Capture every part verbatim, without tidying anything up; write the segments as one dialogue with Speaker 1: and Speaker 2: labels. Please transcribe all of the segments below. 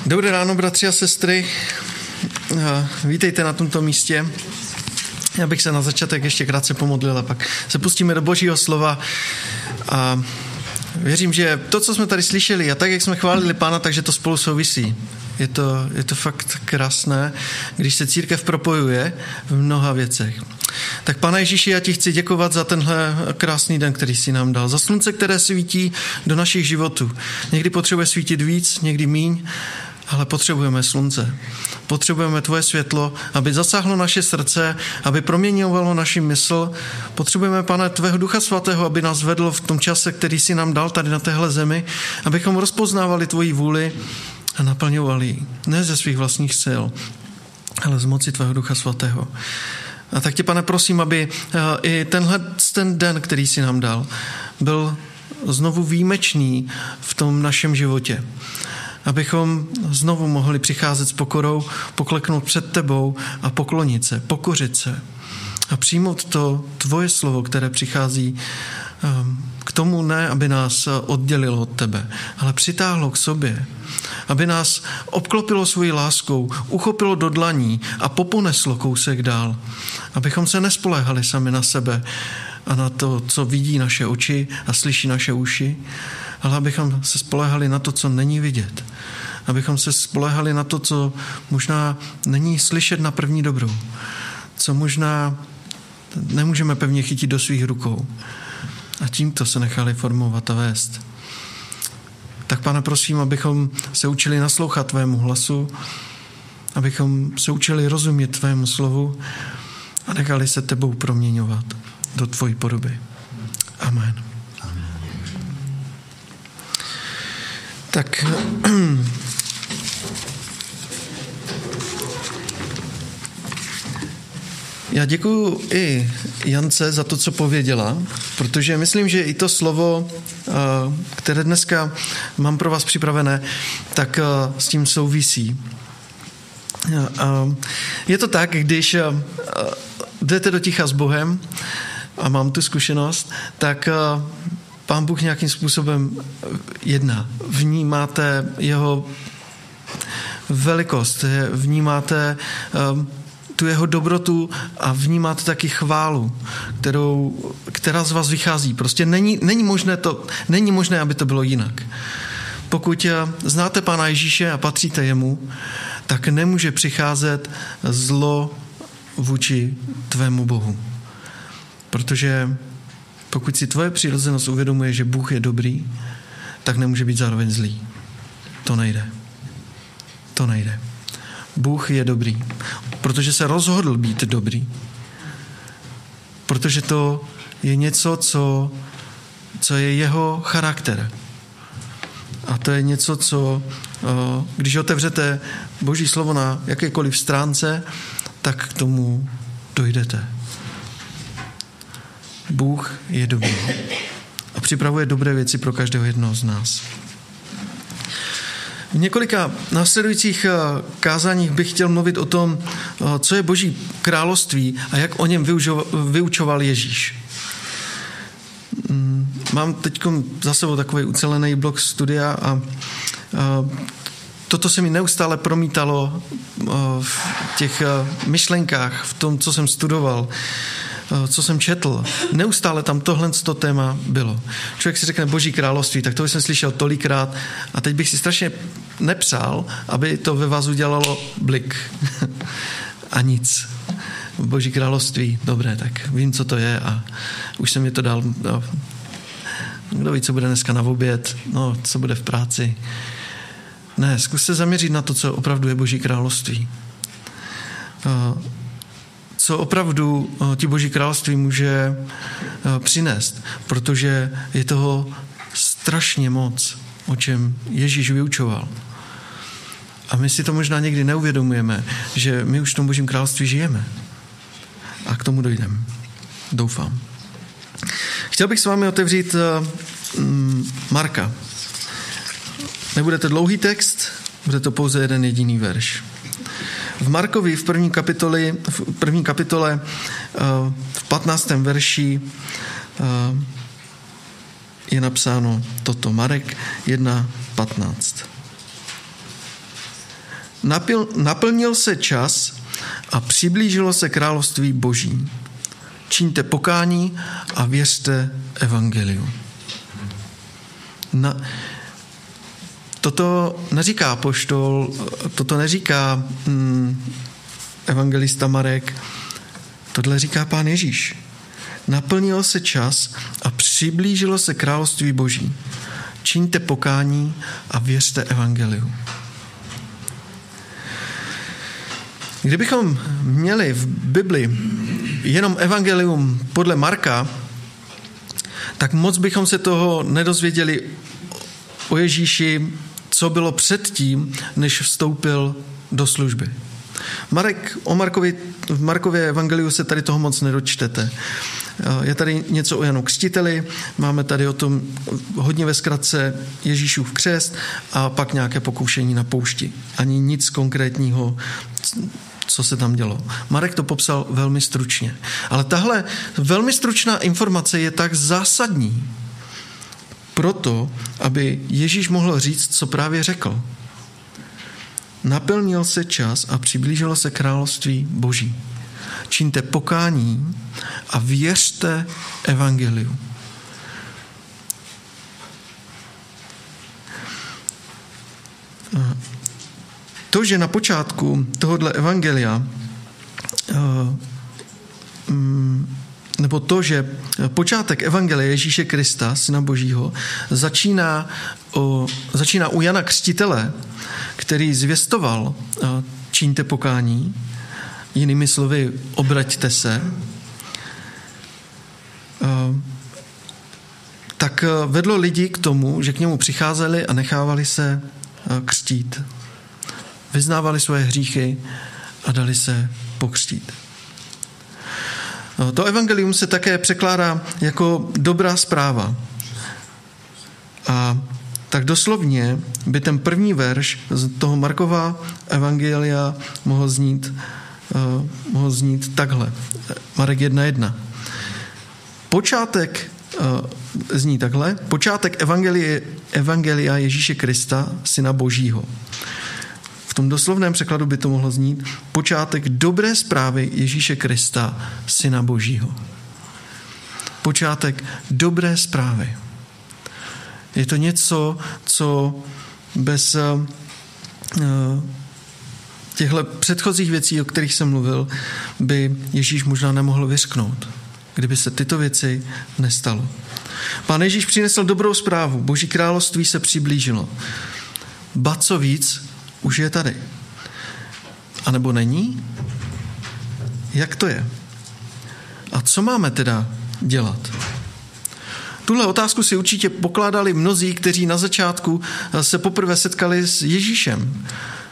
Speaker 1: Dobré ráno, bratři a sestry. Vítejte na tomto místě. Já bych se na začátek ještě krátce pomodlil a pak se pustíme do Božího slova. A věřím, že to, co jsme tady slyšeli a tak, jak jsme chválili Pána, takže to spolu souvisí. Je to, je to fakt krásné, když se církev propojuje v mnoha věcech. Tak Pane Ježíši, já ti chci děkovat za tenhle krásný den, který jsi nám dal. Za slunce, které svítí do našich životů. Někdy potřebuje svítit víc, někdy míň, ale potřebujeme slunce. Potřebujeme tvoje světlo, aby zasáhlo naše srdce, aby proměňovalo naši mysl. Potřebujeme, Pane, tvého Ducha Svatého, aby nás vedl v tom čase, který jsi nám dal tady na téhle zemi, abychom rozpoznávali tvoji vůli a naplňovali ji. Ne ze svých vlastních sil, ale z moci tvého Ducha Svatého. A tak tě, Pane, prosím, aby i tenhle ten den, který jsi nám dal, byl znovu výjimečný v tom našem životě. Abychom znovu mohli přicházet s pokorou, pokleknout před tebou a poklonit se, pokořit se a přijmout to tvoje slovo, které přichází k tomu, ne, aby nás oddělilo od tebe, ale přitáhlo k sobě, aby nás obklopilo svojí láskou, uchopilo do dlaní a poponeslo kousek dál, abychom se nespoléhali sami na sebe a na to, co vidí naše oči a slyší naše uši, ale abychom se spoléhali na to, co není vidět. Abychom se spoléhali na to, co možná není slyšet na první dobrou. Co možná nemůžeme pevně chytit do svých rukou. A tímto se nechali formovat a vést. Tak, Pane, prosím, abychom se učili naslouchat tvému hlasu, abychom se učili rozumět tvému slovu a nechali se tebou proměňovat do tvojí podoby. Amen. Tak já děkuju i Jance za to, co pověděla, protože myslím, že i to slovo, které dneska mám pro vás připravené, tak s tím souvisí. Je to tak, když jdete do ticha s Bohem, a mám tu zkušenost, tak Pán Bůh nějakým způsobem jedná. Vnímáte jeho velikost, vnímáte um, tu jeho dobrotu a vnímáte taky chválu, kterou, která z vás vychází. Prostě není, není, možné to, není možné, aby to bylo jinak. Pokud znáte Pána Ježíše a patříte jemu, tak nemůže přicházet zlo vůči tvému Bohu. Protože pokud si tvoje přirozenost uvědomuje, že Bůh je dobrý, tak nemůže být zároveň zlý. To nejde. To nejde. Bůh je dobrý, protože se rozhodl být dobrý. Protože to je něco, co, co je jeho charakter. A to je něco, co, když otevřete Boží slovo na jakékoliv stránce, tak k tomu dojdete. Bůh je dobrý a připravuje dobré věci pro každého jednoho z nás. V několika následujících kázáních bych chtěl mluvit o tom, co je Boží království a jak o něm vyučoval Ježíš. Mám teď za sebou takový ucelený blok studia a toto se mi neustále promítalo v těch myšlenkách, v tom, co jsem studoval, co jsem četl. Neustále tam tohle to téma bylo. Člověk si řekne Boží království, tak to jsem slyšel tolikrát a teď bych si strašně nepřál, aby to ve vás udělalo blik. A nic. Boží království, dobré, tak vím, co to je a už jsem mi to dal. No, kdo ví, co bude dneska na oběd, no, co bude v práci. Ne, zkus se zaměřit na to, co opravdu je Boží království. Co opravdu ti Boží království může přinést, protože je toho strašně moc, o čem Ježíš vyučoval. A my si to možná někdy neuvědomujeme, že my už v tom Božím království žijeme. A k tomu dojdeme. Doufám. Chtěl bych s vámi otevřít Marka. Nebude to dlouhý text, bude to pouze jeden jediný verš. V Markovi v první kapitole, v první kapitole v patnáctém verši je napsáno toto. Marek jedna patnáct. Napil, naplnil se čas a přiblížilo se království Boží. Čiňte pokání a věřte evangeliu. Na, toto neříká apoštol, toto neříká mm, evangelista Marek, tohle říká Pán Ježíš. Naplnil se čas a přiblížilo se království Boží. Čiňte pokání a věřte evangeliu. Kdybychom měli v Bibli jenom evangelium podle Marka, tak moc bychom se toho nedozvěděli o Ježíši, co bylo předtím, než vstoupil do služby. Marek, o Markovi, v Markově evangeliu se tady toho moc nedočtete. Je tady něco o Janu Křtiteli, máme tady o tom hodně ve zkratce Ježíšův křest a pak nějaké pokoušení na poušti. Ani nic konkrétního, co se tam dělo. Marek to popsal velmi stručně. Ale tahle velmi stručná informace je tak zásadní proto, aby Ježíš mohl říct, co právě řekl. Naplnil se čas a přiblížilo se království Boží. Čiňte pokání a věřte evangeliu. To, že na počátku tohohle evangelia nebo to, že počátek evangelia Ježíše Krista, Syna Božího, začíná, o, začíná u Jana Křtitele, který zvěstoval čiňte pokání, jinými slovy obraťte se, tak vedlo lidi k tomu, že k němu přicházeli a nechávali se křtít. Vyznávali svoje hříchy a dali se pokřtít. To evangelium se také překládá jako dobrá zpráva. A tak doslovně by ten první verš z toho Markova evangelia mohl znít, uh, mohl znít takhle. Marek jedna jedna. Počátek uh, zní takhle. Počátek evangelie, evangelia Ježíše Krista, Syna Božího. V tom doslovném překladu by to mohlo znít počátek dobré zprávy Ježíše Krista, Syna Božího. Počátek dobré zprávy. Je to něco, co bez uh, těchto předchozích věcí, o kterých jsem mluvil, by Ježíš možná nemohl vyřknout, kdyby se tyto věci nestalo. Pán Ježíš přinesl dobrou zprávu. Boží království se přiblížilo. Ba co víc, už je tady. A nebo není? Jak to je? A co máme teda dělat? Tuhle otázku si určitě pokládali mnozí, kteří na začátku se poprvé setkali s Ježíšem.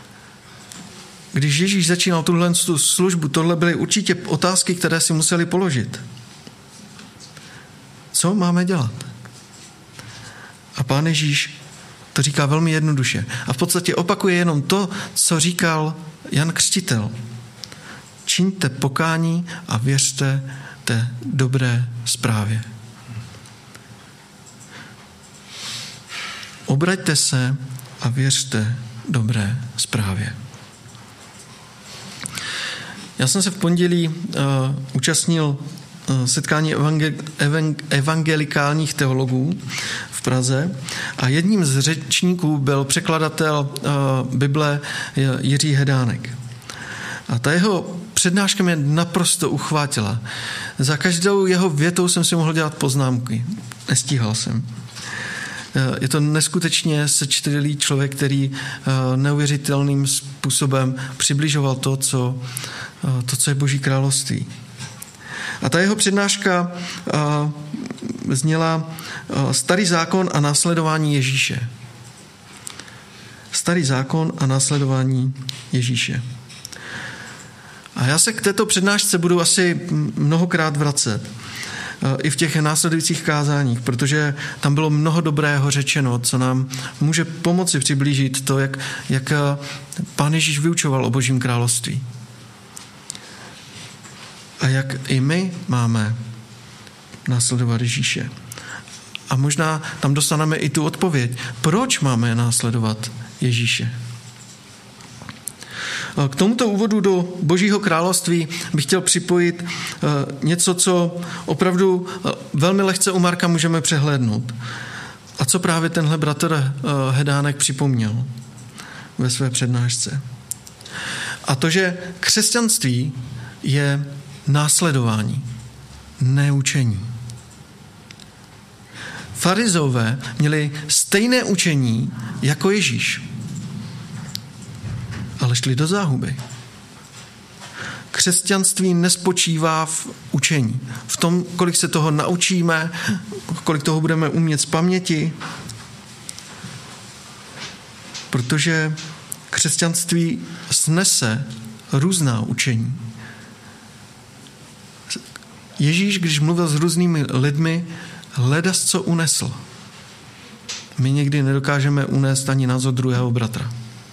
Speaker 1: Když Ježíš začínal tuhle službu, tohle byly určitě otázky, které si museli položit. Co máme dělat? A Pán Ježíš to říká velmi jednoduše. A v podstatě opakuje jenom to, co říkal Jan Křtitel. Čiňte pokání a věřte té dobré zprávě. Obraťte se a věřte dobré zprávě. Já jsem se v pondělí uh, účastnil uh, setkání evangel, evang, evangelikálních teologů v Praze a jedním z řečníků byl překladatel uh, Bible Jiří Hedánek. A ta jeho přednáška mě naprosto uchvátila. Za každou jeho větou jsem si mohl dělat poznámky. Nestíhal jsem. Je to neskutečně sečtělý člověk, který neuvěřitelným způsobem přibližoval to, co, to, co je Boží království. A ta jeho přednáška zněla Starý zákon a následování Ježíše. Starý zákon a následování Ježíše. A já se k této přednášce budu asi mnohokrát vracet. I v těch následujících kázáních, protože tam bylo mnoho dobrého řečeno, co nám může pomoci přiblížit to, jak, jak Pán Ježíš vyučoval o Božím království. A jak i my máme následovat Ježíše. A možná tam dostaneme i tu odpověď, proč máme následovat Ježíše. K tomuto úvodu do Božího království bych chtěl připojit něco, co opravdu velmi lehce u Marka můžeme přehlédnout. A co právě tenhle bratr Hedánek připomněl ve své přednášce. A to, že křesťanství je následování, ne učení. Farizové měli stejné učení jako Ježíš, ale šli do záhuby. Křesťanství nespočívá v učení, v tom, kolik se toho naučíme, kolik toho budeme umět z paměti, protože křesťanství snese různá učení. Ježíš, když mluvil s různými lidmi, hledas co unesl. My někdy nedokážeme unést ani názor druhého bratra.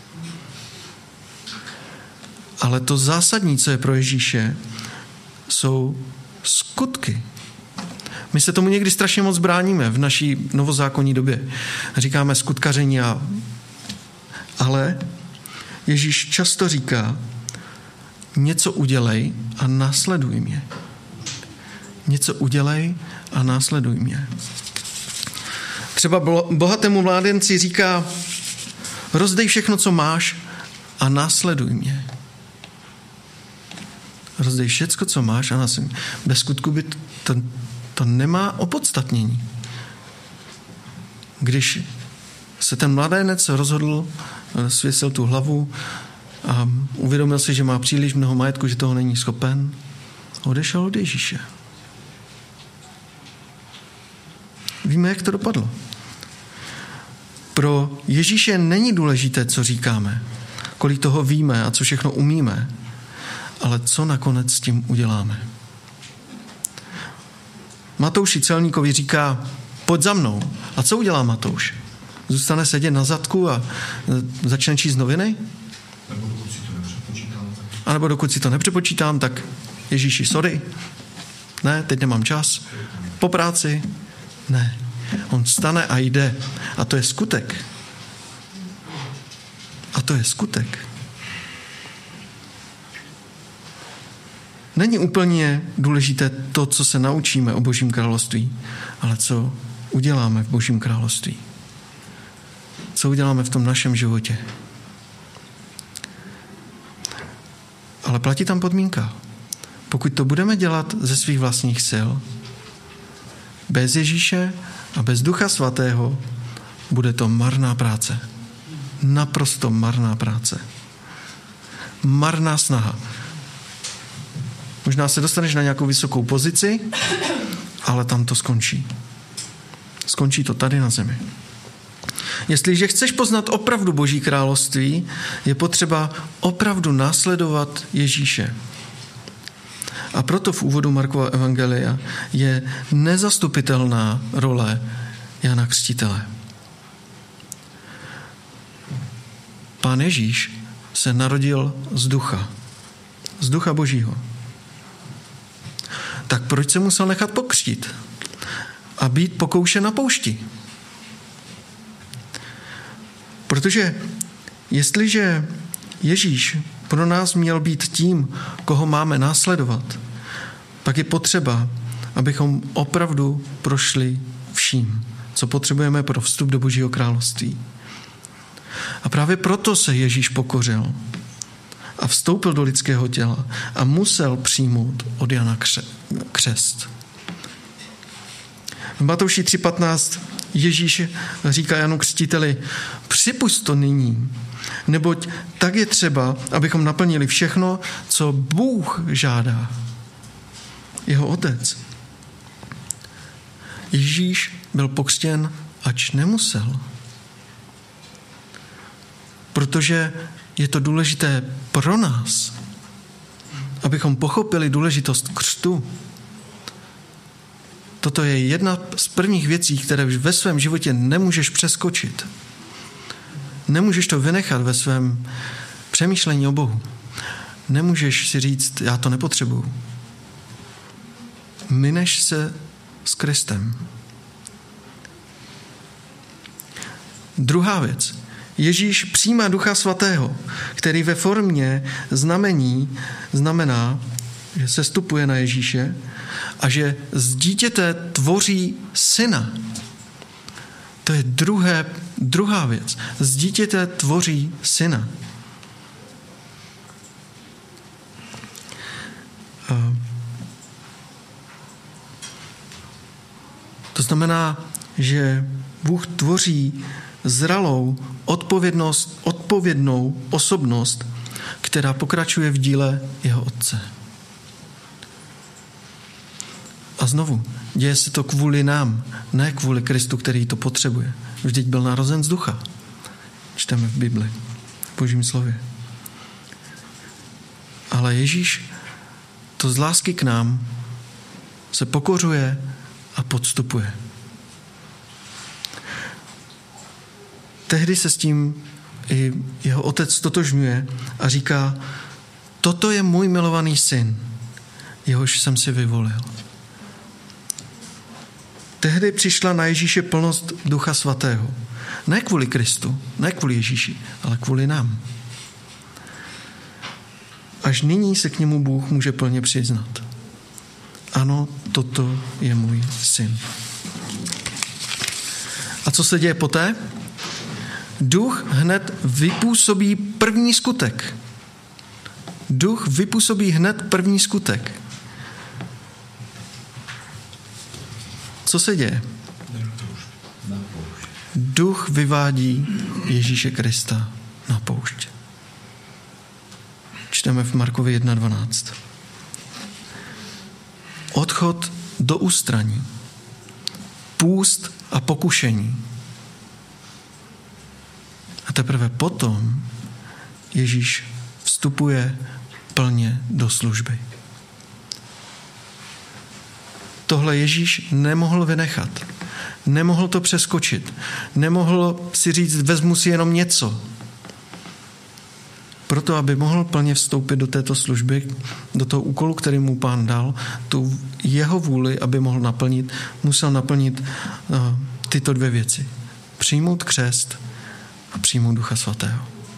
Speaker 1: Ale to zásadní, co je pro Ježíše, jsou skutky. My se tomu někdy strašně moc bráníme v naší novozákonní době. Říkáme skutkaření, a... ale Ježíš často říká, něco udělej a následuj mě. Něco udělej a následuj mě. Třeba bohatému mládenci říká, rozdej všechno, co máš a následuj mě. Rozdej všecko, co máš a následuj mě. Bez skutku by to, to nemá opodstatnění. Když se ten mladénec rozhodl, svěsil tu hlavu a uvědomil si, že má příliš mnoho majetku, že toho není schopen, odešel od Ježíše. Víme, jak to dopadlo. Pro Ježíše není důležité, co říkáme, kolik toho víme a co všechno umíme, ale co nakonec s tím uděláme. Matouši celníkovi říká, pojď za mnou. A co udělá Matouš? Zůstane sedět na zadku a začne číst noviny?
Speaker 2: Nebo dokud si to nepřepočítám.
Speaker 1: A nebo dokud si to nepřepočítám, tak Ježíši, sorry. Ne, teď nemám čas. Po práci? Ne. On vstane a jde. A to je skutek. A to je skutek. Není úplně důležité to, co se naučíme o Božím království, ale co uděláme v Božím království. Co uděláme v tom našem životě. Ale platí tam podmínka. Pokud to budeme dělat ze svých vlastních sil, bez Ježíše a bez Ducha Svatého, bude to marná práce. Naprosto marná práce. Marná snaha. Možná se dostaneš na nějakou vysokou pozici, ale tam to skončí. Skončí to tady na zemi. Jestliže chceš poznat opravdu Boží království, je potřeba opravdu následovat Ježíše. A proto v úvodu Markova evangelia je nezastupitelná role Jana Křtitele. Pán Ježíš se narodil z ducha. Z ducha Božího. Tak proč se musel nechat pokřtít? A být pokoušen na poušti? Protože jestliže Ježíš pro nás měl být tím, koho máme následovat, pak je potřeba, abychom opravdu prošli vším, co potřebujeme pro vstup do Božího království. A právě proto se Ježíš pokořil a vstoupil do lidského těla a musel přijmout od Jana křest. V Matouši tři patnáct Ježíš říká Janu Křtiteli, připusť to nyní, neboť tak je třeba, abychom naplnili všechno, co Bůh žádá. Jeho otec. Ježíš byl pokřtěn, ač nemusel. Protože je to důležité pro nás, abychom pochopili důležitost křtu. Toto je jedna z prvních věcí, které ve svém životě nemůžeš přeskočit. Nemůžeš to vynechat ve svém přemýšlení o Bohu. Nemůžeš si říct, já to nepotřebuju. Mineš se s Kristem. Druhá věc. Ježíš přijímá Ducha Svatého, který ve formě znamení znamená, že se stupuje na Ježíše a že z dítěte tvoří syna. To je druhé, druhá věc. Z dítěte tvoří syna. To znamená, že Bůh tvoří zralou odpovědnost, odpovědnou osobnost, která pokračuje v díle jeho otce. A znovu, děje se to kvůli nám, ne kvůli Kristu, který to potřebuje. Vždyť byl narozen z ducha. Čteme v Bibli, v Božím slově. Ale Ježíš to z lásky k nám se pokořuje a podstupuje. Tehdy se s tím i jeho otec totožňuje a říká, toto je můj milovaný syn, jehož jsem si vyvolil. Tehdy přišla na Ježíše plnost Ducha Svatého. Ne kvůli Kristu, ne kvůli Ježíši, ale kvůli nám. Až nyní se k němu Bůh může plně přiznat. Ano, toto je můj syn. A co se děje poté? Duch hned vypůsobí první skutek. Duch vypůsobí hned první skutek. Co se děje? Duch vyvádí Ježíše Krista na poušť. Čteme v Markovi jedna dvanáct. Odchod do ústraní, půst a pokušení. A teprve potom Ježíš vstupuje plně do služby. Tohle Ježíš nemohl vynechat. Nemohl to přeskočit. Nemohl si říct, vezmu si jenom něco. Proto, aby mohl plně vstoupit do této služby, do toho úkolu, který mu Pán dal, tu jeho vůli, aby mohl naplnit, musel naplnit uh, tyto dvě věci. Přijmout křest a přijmout Ducha Svatého.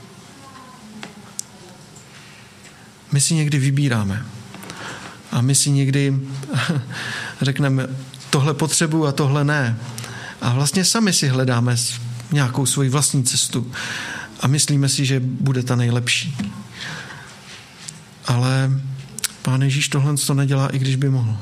Speaker 1: My si někdy vybíráme. A my si někdy řekneme, tohle potřebuju a tohle ne. A vlastně sami si hledáme nějakou svoji vlastní cestu. A myslíme si, že bude ta nejlepší. Ale Pán Ježíš tohle to nedělá, i když by mohl.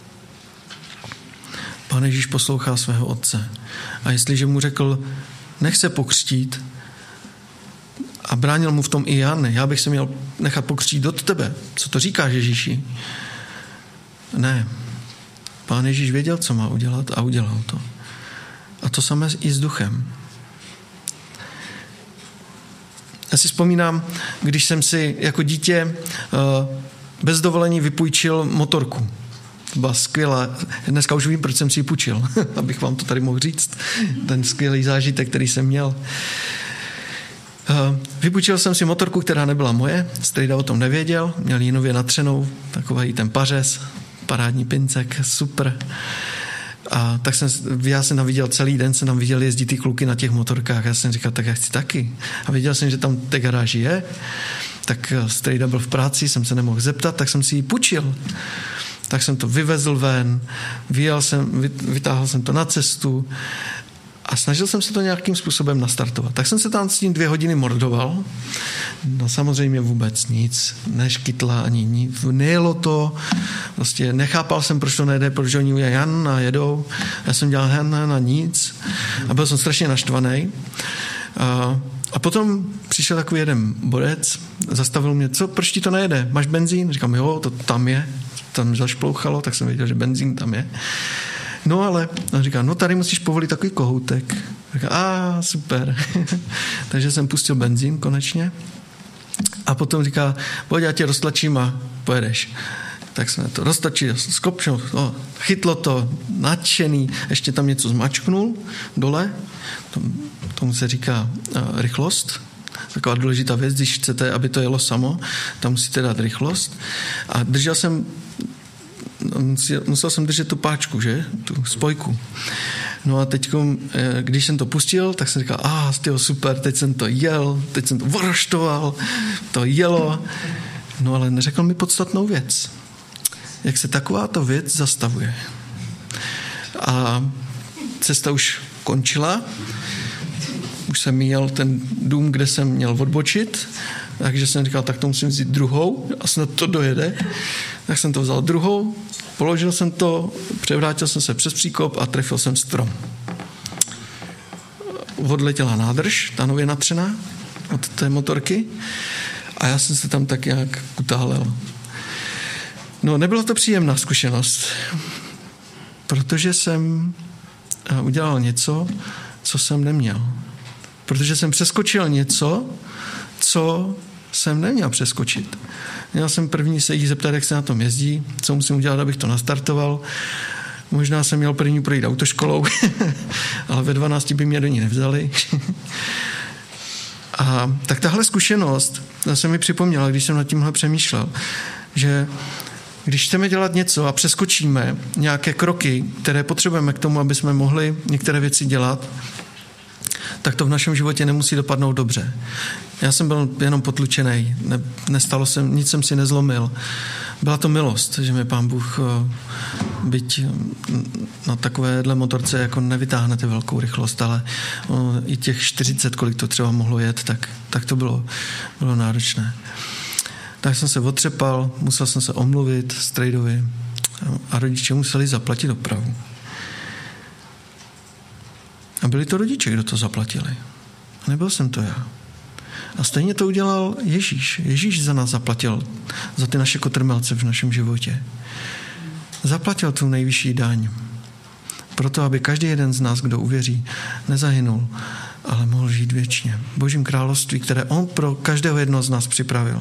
Speaker 1: Pán Ježíš poslouchá svého otce. A jestliže mu řekl, nech se pokřtít, a bránil mu v tom i Jan, já bych se měl nechat pokřtít od tebe. Co to říkáš, Ježíši? Ne. Pán Ježíš věděl, co má udělat a udělal to. A to samé i s duchem. Já si vzpomínám, když jsem si jako dítě bez dovolení vypůjčil motorku. To byla skvělá. Dneska už vím, proč jsem si ji půjčil, abych vám to tady mohl říct. Ten skvělý zážitek, který jsem měl. Vypůjčil jsem si motorku, která nebyla moje. Strejda o tom nevěděl. Měl ji nově natřenou. Takový ten pařez. Parádní pincek. Super. A tak jsem, já jsem tam viděl celý den, jsem tam viděl jezdit ty kluky na těch motorkách. Já jsem říkal, tak já chci taky. A viděl jsem, že tam té garáži je. Tak strejda byl v práci, jsem se nemohl zeptat, tak jsem si ji půjčil. Tak jsem to vyvezl ven, vyjel jsem, vytáhl jsem to na cestu a snažil jsem se to nějakým způsobem nastartovat. Tak jsem se tam s tím dvě hodiny mordoval. No samozřejmě vůbec nic. Neškytla ani nic. Nejelo to. Prostě nechápal jsem, proč to nejde, proč oni udělají Jan a jedou. Já jsem dělal Jan a nic. A byl jsem strašně naštvaný. A, a potom přišel takový jeden borec, zastavil mě, co, proč ti to nejede? Máš benzín? Říkám, jo, to tam je. Tam zašplouchalo, tak jsem věděl, že benzín tam je. No ale, on říká, no tady musíš povolit takový kohoutek. Říká, a super. Takže jsem pustil benzín konečně. A potom říká, pojď, já tě roztlačím a pojedeš. Tak jsme to roztlačili, skopčil, no, chytlo to, nadšený, ještě tam něco zmačknul dole. Tomu se říká uh, rychlost. Taková důležitá věc, když chcete, aby to jelo samo, tam musíte dát rychlost. A držel jsem, musel jsem držet tu páčku, že? Tu spojku. No a teď, když jsem to pustil, tak jsem říkal, ah, tyjo, super, teď jsem to jel, teď jsem to voroštoval, to jelo. No ale neřekl mi podstatnou věc. Jak se takováto věc zastavuje. A cesta už končila. Už jsem měl ten dům, kde jsem měl odbočit, takže jsem říkal, tak to musím vzít druhou a snad to dojede. Tak jsem to vzal druhou, položil jsem to, převrátil jsem se přes příkop a trefil jsem strom. Odletěla nádrž, ta nově natřená od té motorky a já jsem se tam tak nějak utálel. No, nebyla to příjemná zkušenost, protože jsem udělal něco, co jsem neměl. Protože jsem přeskočil něco, co jsem neměl přeskočit. Měl jsem první se jí zeptat, jak se na tom jezdí, co musím udělat, abych to nastartoval. Možná jsem měl první projít autoškolou, ale ve dvanácti by mě do ní nevzali. A tak tahle zkušenost se mi připomněla, když jsem nad tímhle přemýšlel, že když chceme dělat něco a přeskočíme nějaké kroky, které potřebujeme k tomu, aby jsme mohli některé věci dělat, tak to v našem životě nemusí dopadnout dobře. Já jsem byl jenom potlučený, ne, nestalo jsem, nic jsem si nezlomil. Byla to milost, že mi Pán Bůh, byť na takovéhle motorce jako nevytáhnete velkou rychlost, ale o, i těch čtyřicet, kolik to třeba mohlo jet, tak, tak to bylo, bylo náročné. Tak jsem se otřepal, musel jsem se omluvit strejdovi a rodiče museli zaplatit opravu. A byli to rodiče, kdo to zaplatili. A nebyl jsem to já. A stejně to udělal Ježíš. Ježíš za nás zaplatil, za ty naše kotrmelce v našem životě. Zaplatil tu nejvyšší daň. Proto, aby každý jeden z nás, kdo uvěří, nezahynul, ale mohl žít věčně. V Božím království, které on pro každého jednoho z nás připravil.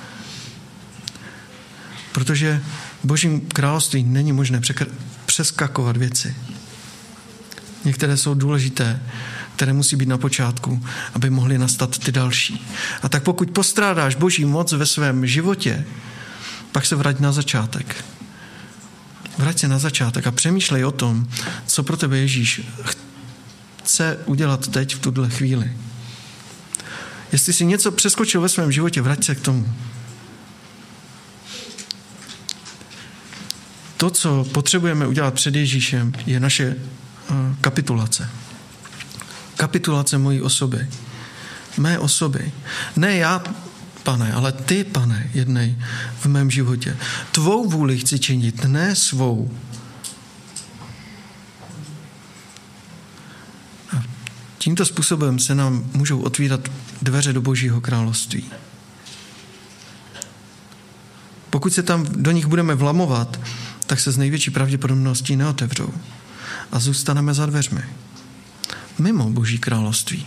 Speaker 1: Protože v Božím království není možné přeskakovat věci. Některé jsou důležité, které musí být na počátku, aby mohly nastat ty další. A tak pokud postrádáš Boží moc ve svém životě, pak se vrať na začátek. Vrať se na začátek a přemýšlej o tom, co pro tebe Ježíš chce udělat teď v tuhle chvíli. Jestli si něco přeskočil ve svém životě, vrať se k tomu. To, co potřebujeme udělat před Ježíšem, je naše kapitulace. Kapitulace mojí osoby. Mé osoby. Ne já, Pane, ale ty, Pane, jednej v mém životě. Tvou vůli chci činit, ne svou. A tímto způsobem se nám můžou otvírat dveře do Božího království. Pokud se tam do nich budeme vlamovat, tak se z největší pravděpodobností neotevřou. A zůstaneme za dveřmi. Mimo Boží království.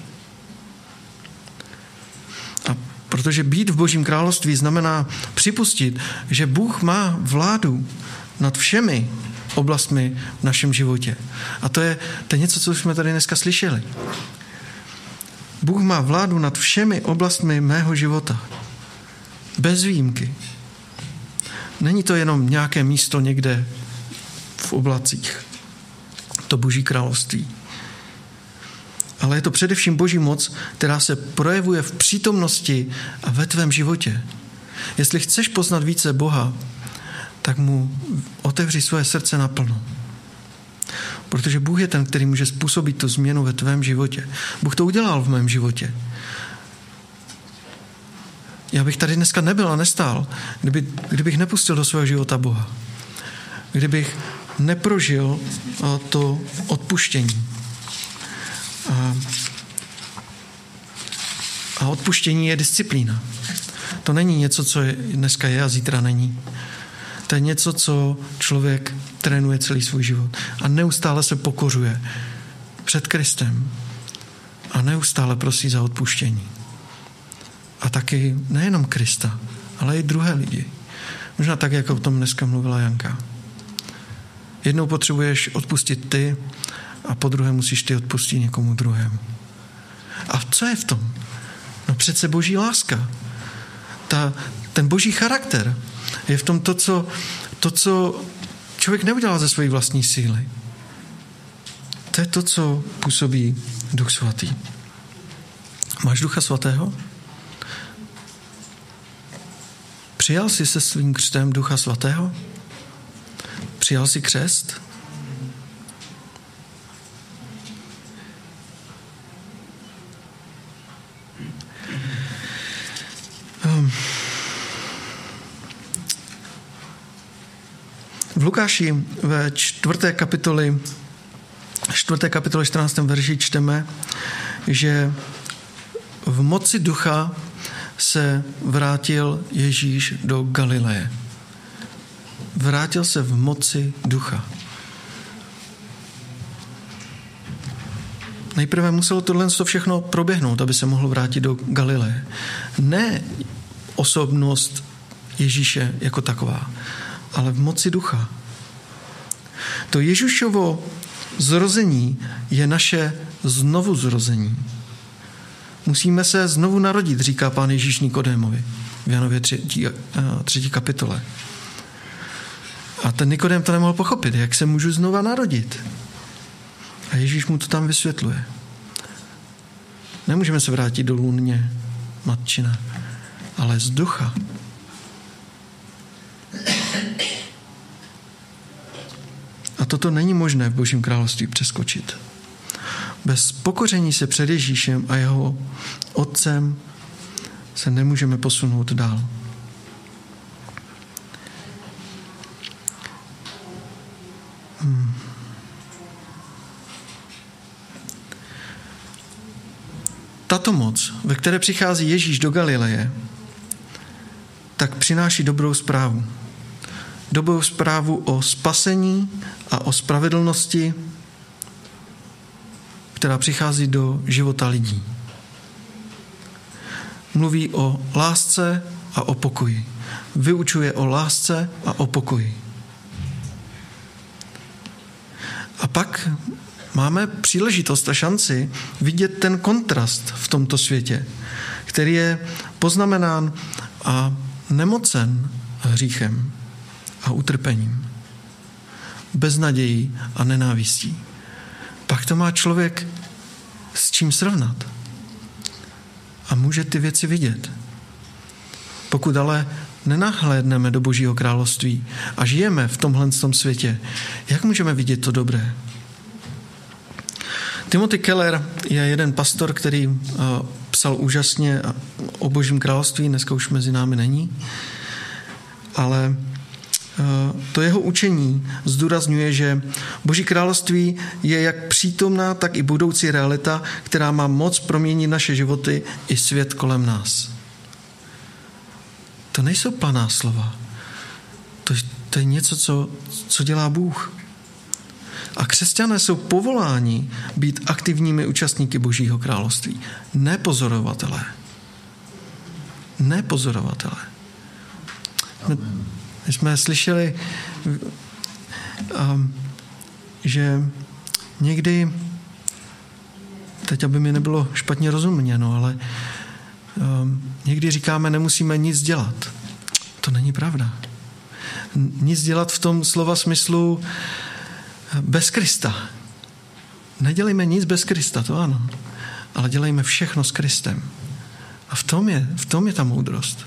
Speaker 1: A protože být v Božím království znamená připustit, že Bůh má vládu nad všemi oblastmi v našem životě. A to je, to je něco, co jsme tady dneska slyšeli. Bůh má vládu nad všemi oblastmi mého života. Bez výjimky. Není to jenom nějaké místo někde v oblacích. To Boží království. Ale je to především Boží moc, která se projevuje v přítomnosti a ve tvém životě. Jestli chceš poznat více Boha, tak mu otevři svoje srdce naplno. Protože Bůh je ten, který může způsobit tu změnu ve tvém životě. Bůh to udělal v mém životě. Já bych tady dneska nebyl a nestál, kdyby, kdybych nepustil do svého života Boha. Kdybych neprožil to odpuštění. A, a odpuštění je disciplína. To není něco, co je, dneska je a zítra není. To je něco, co člověk trénuje celý svůj život. A neustále se pokořuje před Kristem. A neustále prosí za odpuštění. A taky nejenom Krista, ale i druhé lidi. Možná tak, jako o tom dneska mluvila Janka. Jednou potřebuješ odpustit ty a po druhé musíš ty odpustit někomu druhému. A co je v tom? No přece Boží láska. Ta, ten Boží charakter je v tom to, co, to, co člověk neudělá ze své vlastní síly. To je to, co působí Duch Svatý. Máš Ducha Svatého? Přijal jsi se svým křtem Ducha Svatého? Přijal jsi křest? Um. V Lukáši ve čtvrté kapitoli, čtvrté kapitole čtrnáctém verši čteme, že v moci ducha se vrátil Ježíš do Galileje. Vrátil se v moci ducha. Nejprve muselo tohle všechno proběhnout, aby se mohl vrátit do Galileje. Ne osobnost Ježíše jako taková, ale v moci ducha. To Ježíšovo zrození je naše znovu zrození. Musíme se znovu narodit, říká pán Ježíš Nikodémovi v Janově třetí, třetí kapitole. A ten Nikodém to nemohl pochopit, jak se můžu znova narodit. A Ježíš mu to tam vysvětluje. Nemůžeme se vrátit do lůně matčina, ale z ducha. A toto není možné v Božím království přeskočit. Bez pokoření se před Ježíšem a jeho otcem se nemůžeme posunout dál. Hmm. Tato moc, ve které přichází Ježíš do Galileje, tak přináší dobrou zprávu. Dobrou zprávu o spasení a o spravedlnosti, která přichází do života lidí. Mluví o lásce a o pokoji. Vyučuje o lásce a o pokoji. A pak máme příležitost a šanci vidět ten kontrast v tomto světě, který je poznamenán a nemocen hříchem a utrpením, beznadějí a nenávistí. Pak to má člověk s čím srovnat a může ty věci vidět. Pokud ale nenahlédneme do Božího království a žijeme v tomhle světě, jak můžeme vidět to dobré? Timothy Keller je jeden pastor, který uh, psal úžasně o Božím království, dneska už mezi námi není, ale uh, to jeho učení zdůrazňuje, že Boží království je jak přítomná, tak i budoucí realita, která má moc proměnit naše životy i svět kolem nás. To nejsou planá slova. To, to je něco, co, co dělá Bůh. A křesťané jsou povoláni být aktivními účastníky Božího království. Ne pozorovatelé. Ne pozorovatelé. My, my jsme slyšeli, um, že někdy, teď aby mi nebylo špatně rozuměno, ale um, někdy říkáme, nemusíme nic dělat. To není pravda. Nic dělat v tom slova smyslu bez Krista. Nedělejme nic bez Krista, to ano, ale dělejme všechno s Kristem. A v tom je, v tom je ta moudrost.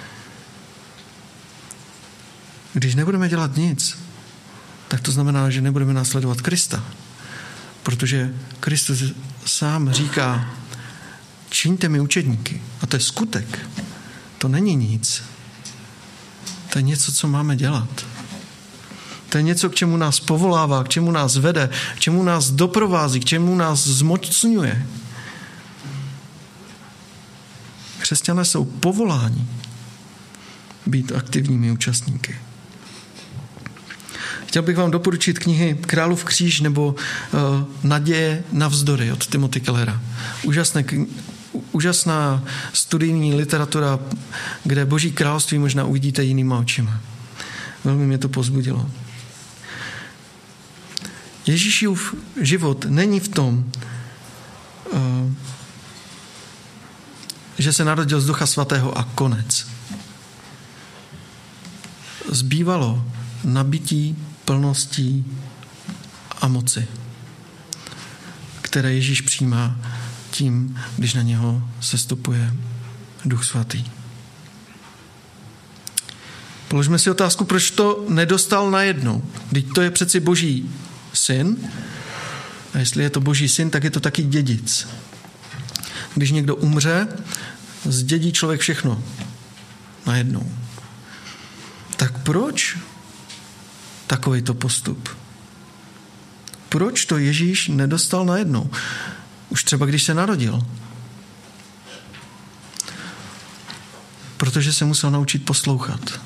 Speaker 1: Když nebudeme dělat nic, tak to znamená, že nebudeme následovat Krista. Protože Kristus sám říká, čiňte mi učedníky. A to je skutek. To není nic. To je něco, co máme dělat. To je něco, k čemu nás povolává, k čemu nás vede, k čemu nás doprovází, k čemu nás zmocňuje. Křesťané jsou povoláni být aktivními účastníky. Chtěl bych vám doporučit knihy Králův kříž nebo uh, Naděje navzdory od Timothy Kellera. Úžasné, úžasná studijní literatura, kde Boží království možná uvidíte jinýma očima. Velmi mě to povzbudilo. Ježíšův život není v tom, uh, že se narodil z Ducha Svatého a konec. Zbývalo nabití, plností a moci. které Ježíš přijímá tím, když na něho sestupuje Duch Svatý. Položme si otázku, proč to nedostal najednou. Vždyť to je přeci Boží syn. A jestli je to Boží syn, tak je to taky dědic. Když někdo umře, zdědí člověk všechno najednou. Tak proč takovýto postup? Proč to Ježíš nedostal najednou? Už třeba když se narodil. Protože se musel naučit poslouchat.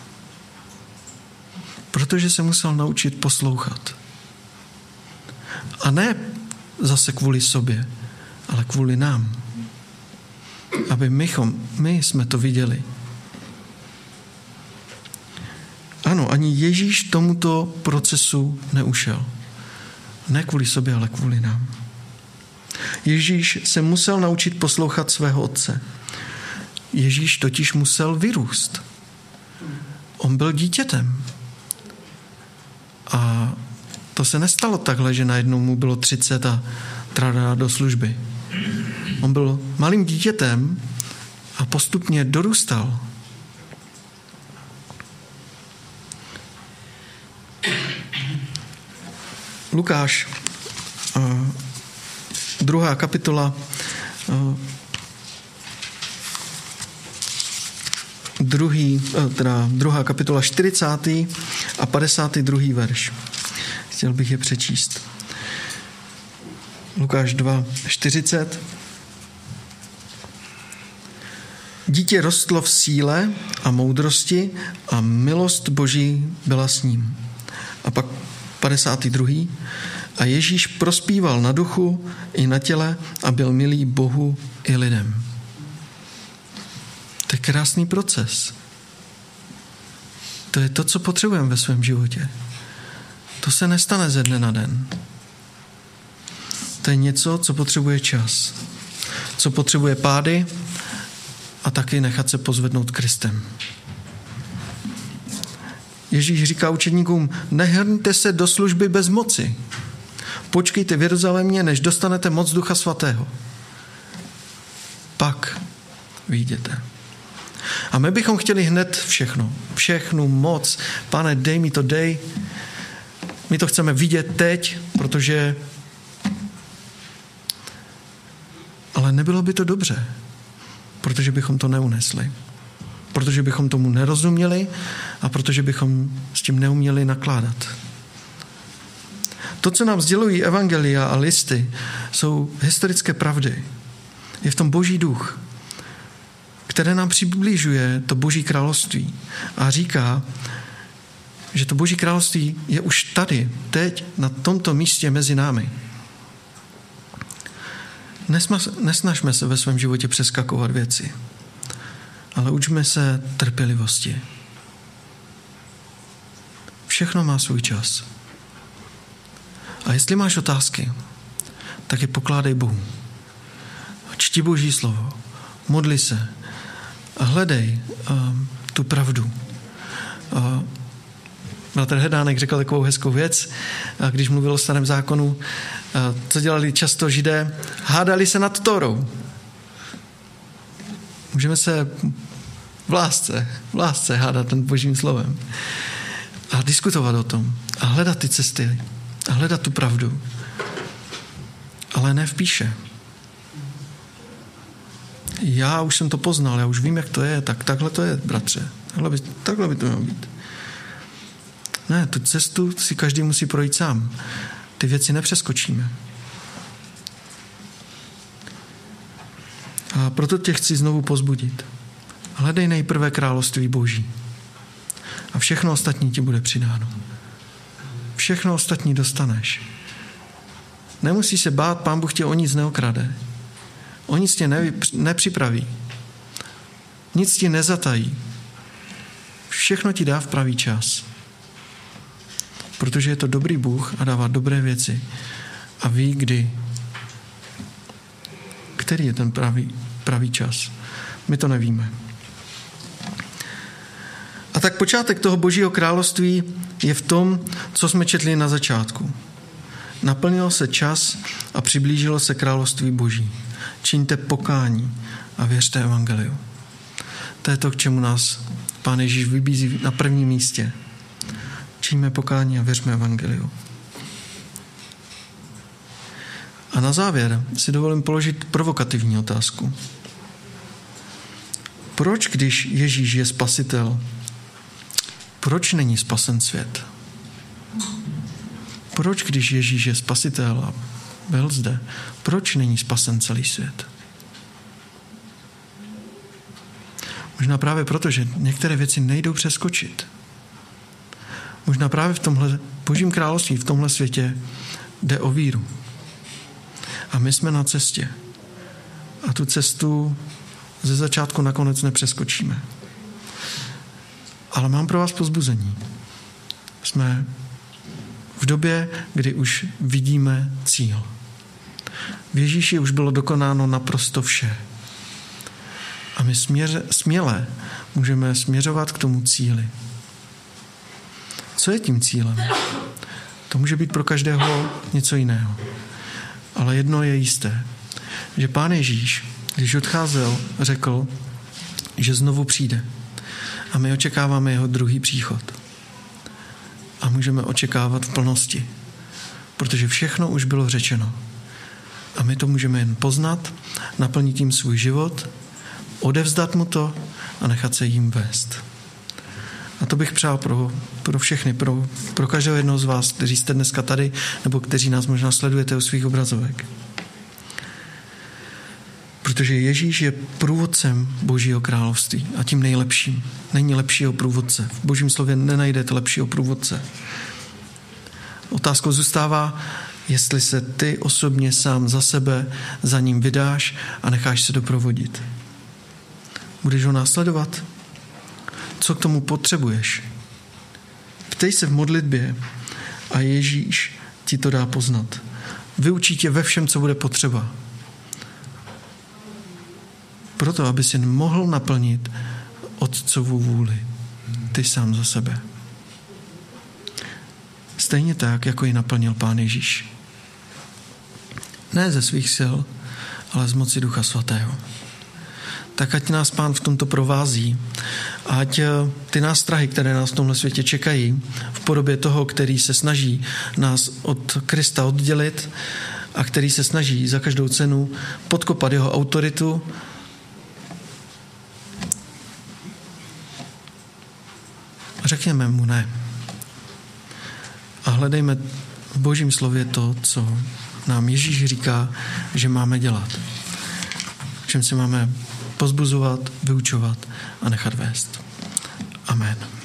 Speaker 1: Protože se musel naučit poslouchat. A ne zase kvůli sobě, ale kvůli nám. Aby mychom, my jsme to viděli. Ano, ani Ježíš tomuto procesu neušel. Ne kvůli sobě, ale kvůli nám. Ježíš se musel naučit poslouchat svého otce. Ježíš totiž musel vyrůst. On byl dítětem. A to se nestalo takhle, že najednou mu bylo třicet a trada do služby. On byl malým dítětem a postupně dorůstal. Lukáš, druhá kapitola, druhý, teda druhá kapitola čtyřicátý a padesátý druhý verš. Chtěl bych je přečíst. Lukáš dva čtyřicet. Dítě rostlo v síle a moudrosti a milost Boží byla s ním. A pak padesátý druhý. A Ježíš prospíval na duchu i na těle a byl milý Bohu i lidem. To je krásný proces. To je to, co potřebujeme ve svém životě. To se nestane ze dne na den. To je něco, co potřebuje čas. Co potřebuje pády a taky nechat se pozvednout Kristem. Ježíš říká učedníkům, nehrňte se do služby bez moci. Počkejte v Jeruzalémě, než dostanete moc Ducha Svatého. Pak vyjděte. A my bychom chtěli hned všechno. Všechnu moc. Pane, dej mi to, dej. My to chceme vidět teď, protože... Ale nebylo by to dobře, protože bychom to neunesli. Protože bychom tomu nerozuměli a protože bychom s tím neuměli nakládat. To, co nám sdělují evangelia a listy, jsou historické pravdy. Je v tom Boží duch, které nám přibližuje to Boží království a říká, že to Boží království je už tady, teď, na tomto místě mezi námi. Nesnažme se ve svém životě přeskakovat věci, ale učme se trpělivosti. Všechno má svůj čas. A jestli máš otázky, tak je pokládej Bohu. Čti Boží slovo, modli se a hledej uh, tu pravdu. Uh, Bratr Hedánek řekl takovou hezkou věc, uh, když mluvil o starém zákonu, uh, co dělali často Židé, hádali se nad Tórou. Můžeme se v lásce, v lásce hádat nad Božím slovem a diskutovat o tom a hledat ty cesty a hledat tu pravdu. Ale ne v píše. Já už jsem to poznal, já už vím, jak to je, tak takhle to je, bratře. Takhle by, takhle by to mělo být. Ne, tu cestu si každý musí projít sám. Ty věci nepřeskočíme. A proto tě chci znovu pozbudit. Hledej nejprve království Boží. A všechno ostatní ti bude přidáno. Všechno ostatní dostaneš. Nemusíš se bát, Pán Bůh tě o nic neokrade. O nic tě nevy, nepřipraví. Nic ti nezatají. Všechno ti dá v pravý čas. Protože je to dobrý Bůh a dává dobré věci. A ví, kdy. Který je ten pravý, pravý čas. My to nevíme. A tak počátek toho Božího království je v tom, co jsme četli na začátku. Naplnil se čas a přiblížilo se království Boží. Čiňte pokání a věřte evangeliu. To je to, k čemu nás Pán Ježíš vybízí na prvním místě. Čiňme pokání a věřme evangeliu. A na závěr si dovolím položit provokativní otázku. Proč, když Ježíš je spasitel, proč není spasen svět? Proč, když Ježíš je spasitel a byl zde, proč není spasen celý svět? Možná právě proto, že některé věci nejdou přeskočit. Možná právě v tomhle Božím království, v tomhle světě jde o víru. A my jsme na cestě. A tu cestu ze začátku nakonec nepřeskočíme. Ale mám pro vás povzbuzení. Jsme v době, kdy už vidíme cíl. V Ježíši už bylo dokonáno naprosto vše. A my směř, směle můžeme směřovat k tomu cíli. Co je tím cílem? To může být pro každého něco jiného. Ale jedno je jisté, že Pán Ježíš, když odcházel, řekl, že znovu přijde. A my očekáváme jeho druhý příchod. A můžeme očekávat v plnosti, protože všechno už bylo řečeno. A my to můžeme jen poznat, naplnit tím svůj život, odevzdat mu to a nechat se jím vést. A to bych přál pro, pro všechny, pro, pro každého jednoho z vás, kteří jste dneska tady, nebo kteří nás možná sledujete u svých obrazovek. Protože Ježíš je průvodcem Božího království a tím nejlepším. Není lepšího průvodce. V Božím slově nenajdete lepšího průvodce. Otázkou zůstává, jestli se ty osobně sám za sebe za ním vydáš a necháš se doprovodit. Budeš ho následovat? Co k tomu potřebuješ? Ptej se v modlitbě a Ježíš ti to dá poznat. Vyučí tě ve všem, co bude potřeba. Proto, aby si mohl naplnit Otcovu vůli. Ty sám za sebe. Stejně tak, jako ji naplnil Pán Ježíš. Ne ze svých sil, ale z moci Ducha Svatého. Tak ať nás Pán v tomto provází. Ať ty nástrahy, které nás v tomhle světě čekají, v podobě toho, který se snaží nás od Krista oddělit a který se snaží za každou cenu podkopat jeho autoritu, řekněme mu ne. A hledejme v Božím slově to, co nám Ježíš říká, že máme dělat. Čem se máme pozbuzovat, vyučovat a nechat vést. Amen.